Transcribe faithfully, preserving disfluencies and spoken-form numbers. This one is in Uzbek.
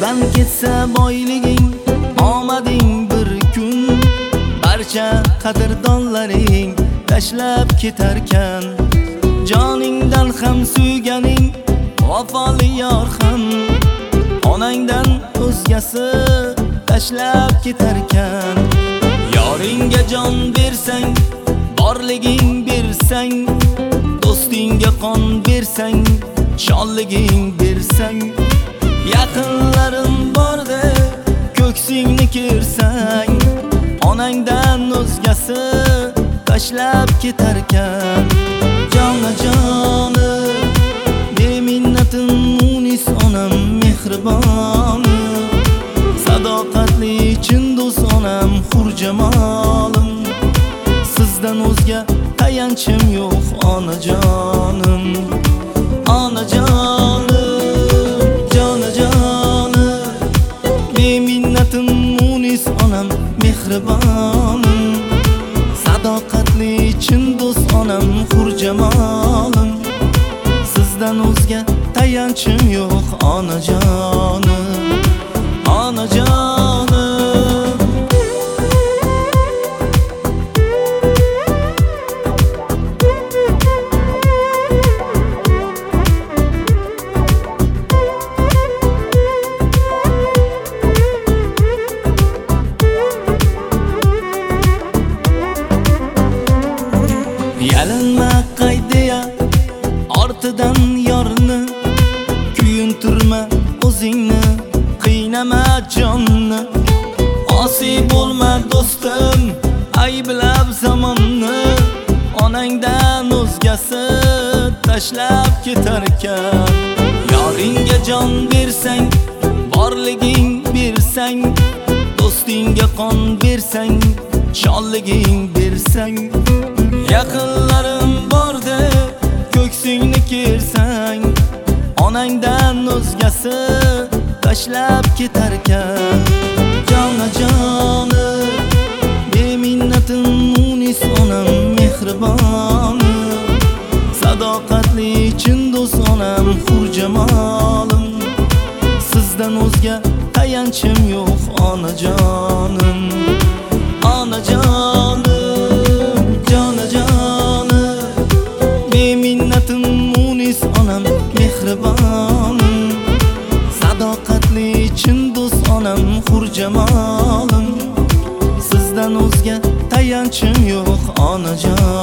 Eldan ketsa boyliging, omading bir kun, barcha qadrdonlaring tashlab ketarkan. Joningdan ham suyganing vafoli yor ham, onangdan o'zgasi tashlab ketarkan. Yoringga jon bersang, borliging bersang, do'stingga qon bersang, shonliging bersang, yaqinlarim borda ko'ksingni kersang, onangdan o'zgasi tashlab ketarkan. Jonajonim, beminnatim munis onam mehribon, sadoqatli chin do'st onam xurjamolim. Sizdan o'zga tayanchim yo'q onajonim, onajonim, jonajonim, beminnatim munis onam mehribon, sadoqatli chin do'st onam xurjamolim. Sizdan o'zga tayanchim yo'q onajonim, onajonim. Yalinma qaydiya ortidan yorni, kuyuntirma o'zingni, qiynama jonni. Osiy bo'lma do'stim, ayblab zamonni, onangdan o'zgasi tashlab ketarkan. Yoringga jon bersang, borliging bersang, do'stingga qon bersang, shonliging bersang, yaqinlarim borda ko'ksingni kersang, onangdan o'zgasi tashlab ketarkan. Jonajonim, beminnatim munis onam mehribon, sadoqatli chin do'st onam xurjamolim. Sizdan o'zga tayanchim yo'q onajonim, onajonim, jonajonim, beminnatim munis onam mehribon, sadoqatli chin do'st onam xurjamolim. Sizdan o'zga tayanchim yo'q onajonim.